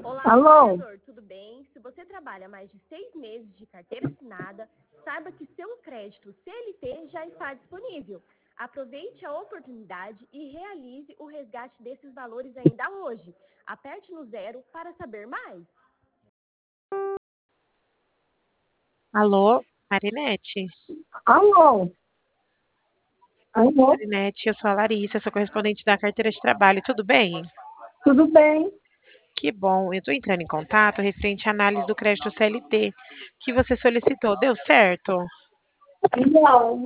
Olá, Alô? colaborador, tudo bem? Se você trabalha mais de 6 meses de carteira assinada, saiba que seu crédito CLT já está disponível. Aproveite a oportunidade e realize o resgate desses valores ainda hoje. Aperte no zero para saber mais. Alô, Marinete? Alô? Alô? Marinete, eu sou a Larissa, sou correspondente da carteira de trabalho, tudo bem? Tudo bem? Que bom, eu estou entrando em contato referente à análise do crédito CLT que você solicitou, deu certo? Não,